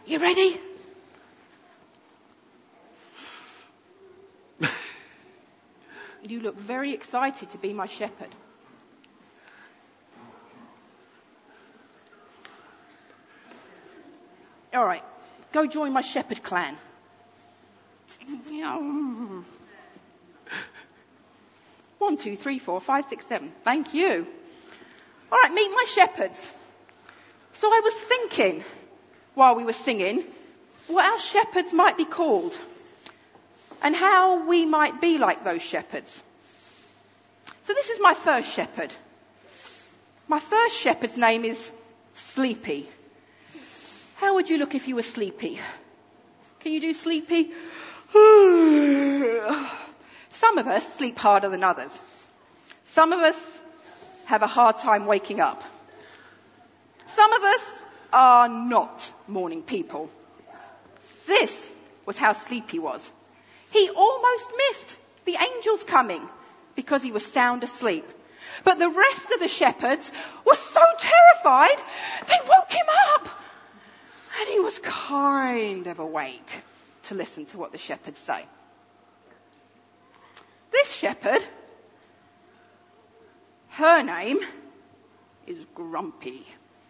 You ready? You look very excited to be my shepherd. All right, go join my shepherd clan. 1, 2, 3, 4, 5, 6, 7. Thank you. All right, meet my shepherds. So I was thinking, while we were singing, what our shepherds might be called and how we might be like those shepherds. So this is my first shepherd. My first shepherd's name is Sleepy. How would you look if you were sleepy? Can you do sleepy? Some of us sleep harder than others. Some of us have a hard time waking up. Some of us are not morning people. This was how sleepy was. He almost missed the angels coming because he was sound asleep. But the rest of the shepherds were so terrified, they woke him up. And he was kind of awake to listen to what the shepherds say. This shepherd, her name is Grumpy.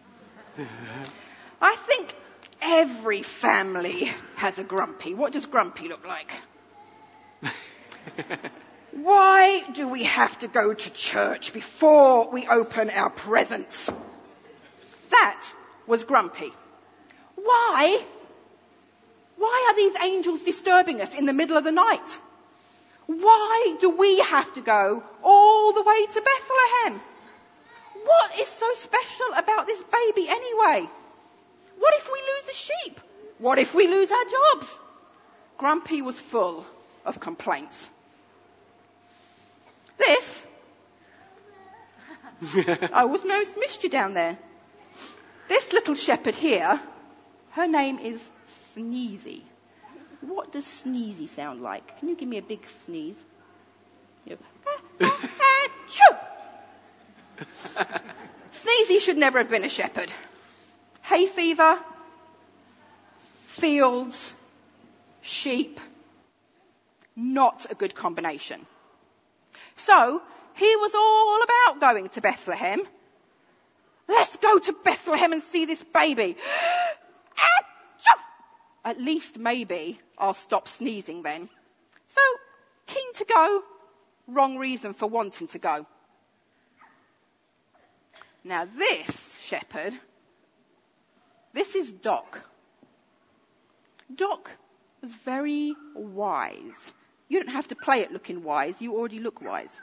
I think every family has a Grumpy. What does Grumpy look like? Why do we have to go to church before we open our presents? That was Grumpy. Why? Why are these angels disturbing us in the middle of the night? Why do we have to go all the way to Bethlehem? What is so special about this baby anyway? What if we lose a sheep? What if we lose our jobs? Grumpy was full of complaints. This, I was missed you down there. This little shepherd here, her name is Sneezy. What does Sneezy sound like? Can you give me a big sneeze? Sneezy should never have been a shepherd. Hay fever, fields, sheep, not a good combination. So he was all about going to Bethlehem. Let's go to Bethlehem and see this baby. At least maybe I'll stop sneezing then. So, keen to go, wrong reason for wanting to go. Now this shepherd, this is Doc. Doc was very wise. You don't have to play it looking wise, you already look wise.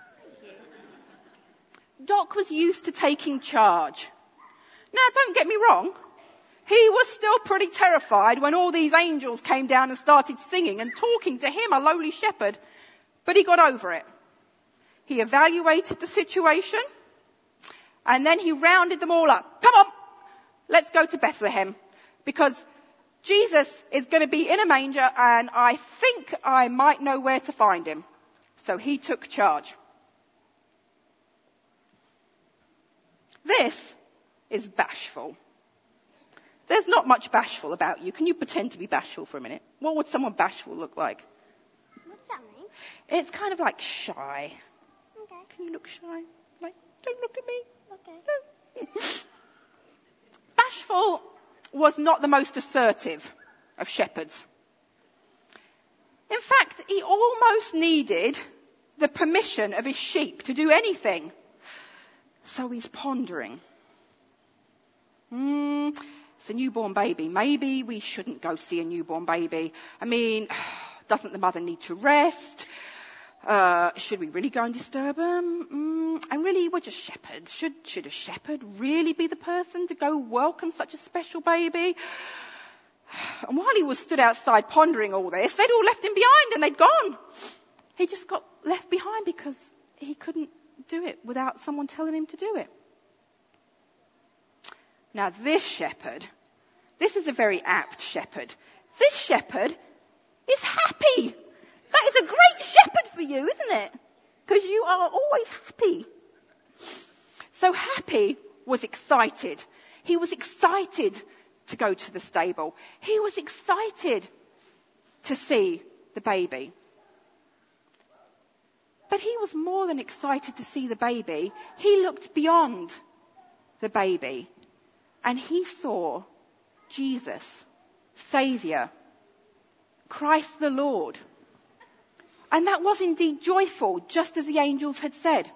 Doc was used to taking charge. Now don't get me wrong, he was still pretty terrified when all these angels came down and started singing and talking to him, a lowly shepherd. But he got over it. He evaluated the situation and then he rounded them all up. Come on, let's go to Bethlehem because Jesus is going to be in a manger and I think I might know where to find him. So he took charge. This is bashful. There's not much bashful about you. Can you pretend to be bashful for a minute? What would someone bashful look like? What's that mean? It's kind of like shy. Okay. Can you look shy? Like, don't look at me. Okay. Bashful was not the most assertive of shepherds. In fact, he almost needed the permission of his sheep to do anything. So he's pondering. It's a newborn baby. Maybe we shouldn't go see a newborn baby. I mean, doesn't the mother need to rest? Should we really go and disturb them? And really, we're just shepherds. Should a shepherd really be the person to go welcome such a special baby? And while he was stood outside pondering all this, they'd all left him behind and they'd gone. He just got left behind because he couldn't do it without someone telling him to do it. Now this shepherd, this is a very apt shepherd. This shepherd is happy. That is a great shepherd for you, isn't it? Because you are always happy. So Happy was excited. He was excited to go to the stable. He was excited to see the baby. But he was more than excited to see the baby. He looked beyond the baby and he saw Jesus, Saviour, Christ the Lord. And that was indeed joyful, just as the angels had said.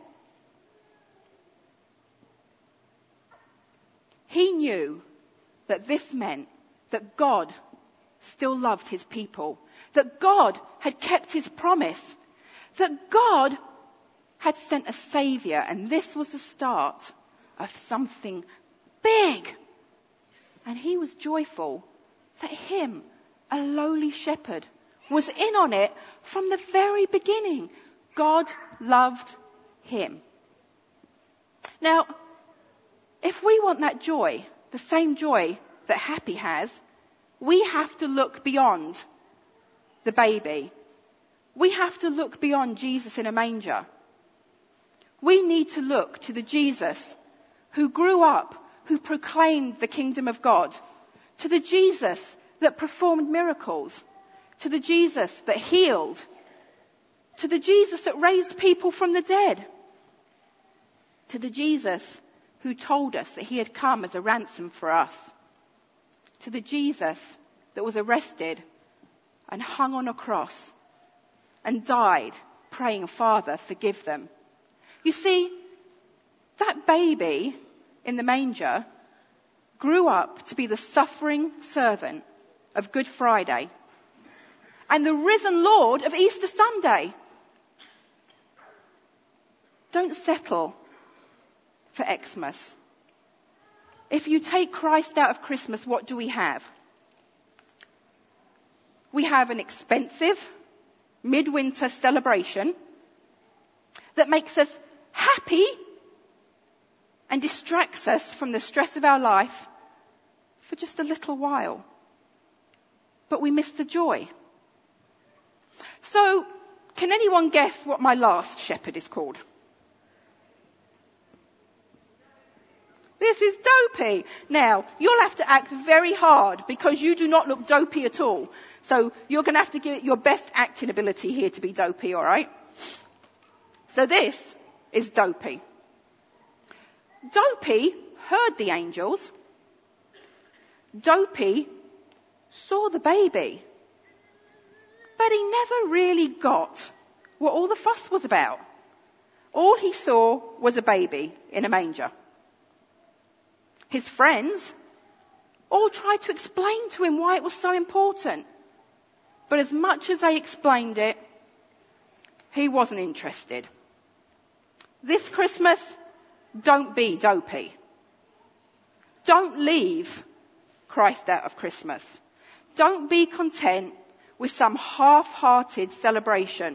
He knew that this meant that God still loved his people, that God had kept his promise, that God had sent a Saviour, and this was the start of something big. And he was joyful that him, a lowly shepherd, was in on it from the very beginning. God loved him. Now, if we want that joy, the same joy that Happy has, we have to look beyond the baby. We have to look beyond Jesus in a manger. We need to look to the Jesus who grew up, who proclaimed the kingdom of God, to the Jesus that performed miracles, to the Jesus that healed, to the Jesus that raised people from the dead, to the Jesus who told us that he had come as a ransom for us, to the Jesus that was arrested and hung on a cross and died praying, Father, forgive them. You see, that baby in the manger grew up to be the suffering servant of Good Friday and the risen Lord of Easter Sunday. Don't settle for Xmas. If you take Christ out of Christmas, what do we have? We have an expensive midwinter celebration that makes us happy and distracts us from the stress of our life for just a little while. But we miss the joy. So, can anyone guess what my last shepherd is called? This is Dopey. Now, you'll have to act very hard because you do not look dopey at all. So you're going to have to give it your best acting ability here to be Dopey, all right? So this is Dopey. Dopey heard the angels. Dopey saw the baby. But he never really got what all the fuss was about. All he saw was a baby in a manger. His friends all tried to explain to him why it was so important. But as much as they explained it, he wasn't interested. This Christmas, don't be Dopey. Don't leave Christ out of Christmas. Don't be content with some half-hearted celebration.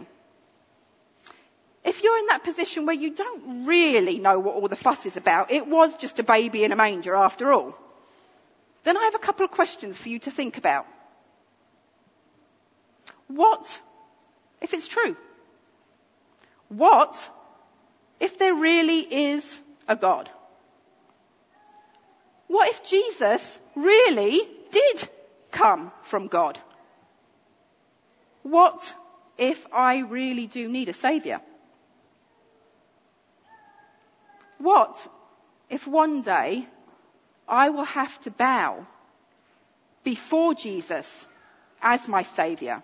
If you're in that position where you don't really know what all the fuss is about, it was just a baby in a manger after all, then I have a couple of questions for you to think about. What if it's true? What if there really is a God? What if Jesus really did come from God? What if I really do need a saviour? What if one day I will have to bow before Jesus as my saviour?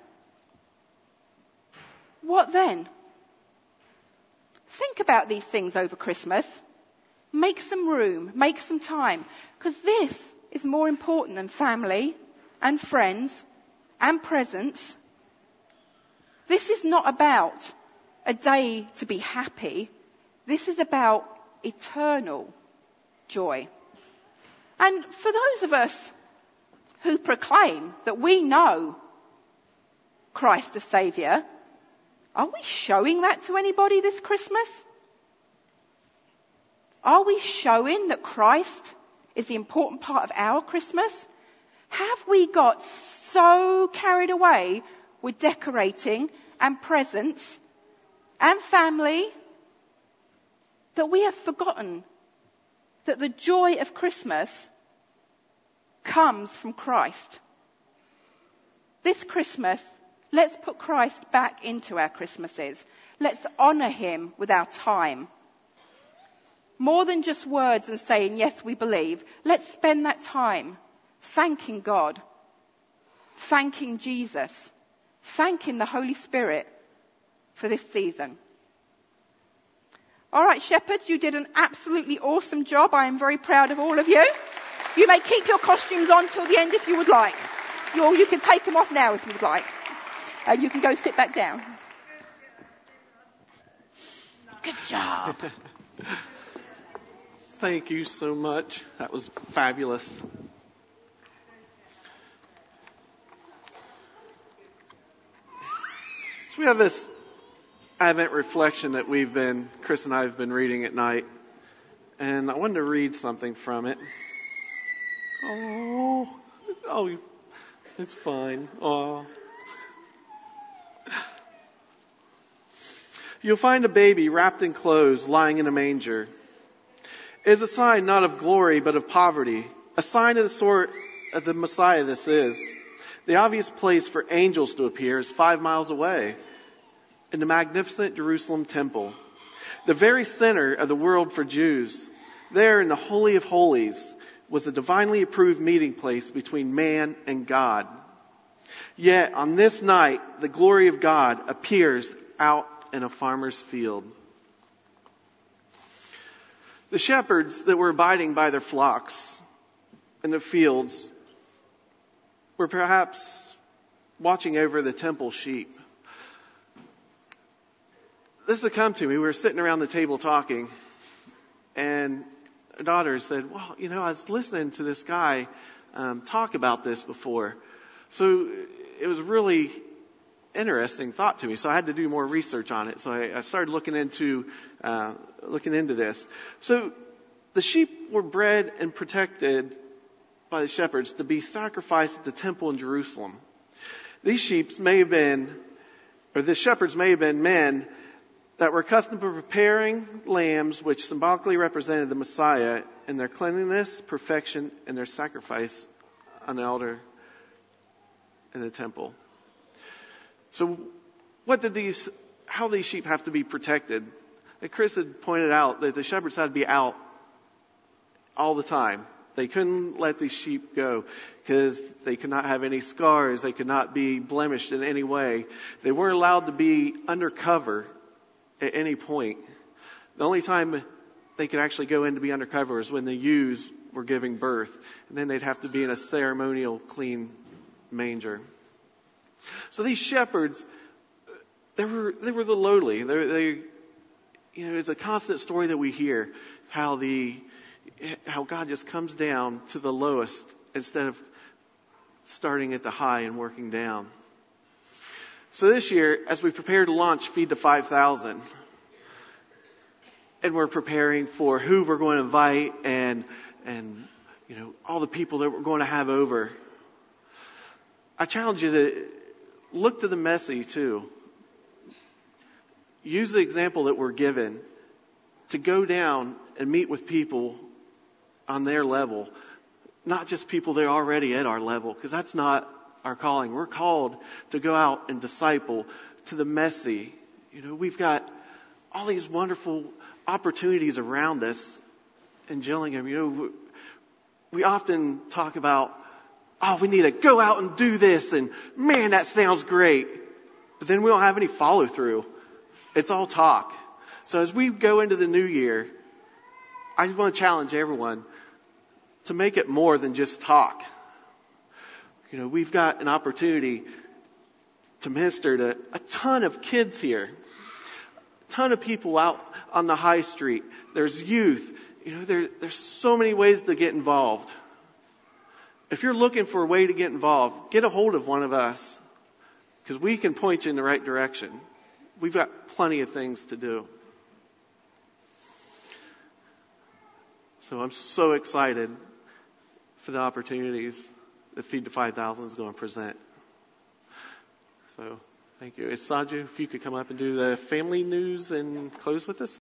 What then? Think about these things over Christmas. Make some room, make some time, because this is more important than family and friends and presents. This is not about a day to be happy. This is about eternal joy. And for those of us who proclaim that we know Christ as Saviour, are we showing that to anybody this Christmas? Are we showing that Christ is the important part of our Christmas? Have we got so carried away with decorating and presents and family that we have forgotten that the joy of Christmas comes from Christ. This Christmas, let's put Christ back into our Christmases. Let's honour him with our time. More than just words and saying, yes, we believe. Let's spend that time thanking God, thanking Jesus, thanking the Holy Spirit for this season. All right, shepherds, you did an absolutely awesome job. I am very proud of all of you. You may keep your costumes on till the end if you would like. Or you can take them off now if you would like. And you can go sit back down. Good job. Thank you so much. That was fabulous. So we have this Advent reflection that Chris and I have been reading at night. And I wanted to read something from it. Oh, it's fine. Oh. You'll find a baby wrapped in clothes lying in a manger. It is a sign not of glory but of poverty, a sign of the sort of the Messiah this is. The obvious place for angels to appear is 5 miles away, in the magnificent Jerusalem temple, the very center of the world for Jews. There in the Holy of Holies was the divinely approved meeting place between man and God. Yet on this night, the glory of God appears out in a farmer's field. The shepherds that were abiding by their flocks in the fields were perhaps watching over the temple sheep. This had come to me. We were sitting around the table talking, and a daughter said, well, I was listening to this guy talk about this before. So it was a really interesting thought to me. So I had to do more research on it. So I started looking into this. So the sheep were bred and protected by the shepherds to be sacrificed at the temple in Jerusalem. The shepherds may have been men that were accustomed to preparing lambs which symbolically represented the Messiah in their cleanliness, perfection, and their sacrifice on the altar in the temple. So how these sheep have to be protected? And Chris had pointed out that the shepherds had to be out all the time. They couldn't let these sheep go because they could not have any scars. They could not be blemished in any way. They weren't allowed to be undercover at any point. The only time they could actually go in to be undercover is when the ewes were giving birth. And then they'd have to be in a ceremonial clean manger. So these shepherds, they were the lowly. It's a constant story that we hear how God just comes down to the lowest instead of starting at the high and working down. So this year, as we prepare to launch Feed the 5,000, and we're preparing for who we're going to invite and all the people that we're going to have over, I challenge you to look to the messy too. Use the example that we're given to go down and meet with people on their level, not just people that are already at our level, because that's not our calling. We're called to go out and disciple to the messy. We've got all these wonderful opportunities around us in Gillingham. We often talk about, we need to go out and do this, and man, that sounds great. But then we don't have any follow through. It's all talk. So as we go into the new year, I just want to challenge everyone to make it more than just talk. We've got an opportunity to minister to a ton of kids here, a ton of people out on the high street. There's youth. There's so many ways to get involved. If you're looking for a way to get involved, get a hold of one of us, because we can point you in the right direction. We've got plenty of things to do. So I'm so excited for the opportunities that Feed the 5,000 is going to present. So thank you. Saju, if you could come up and do the family news and close with us.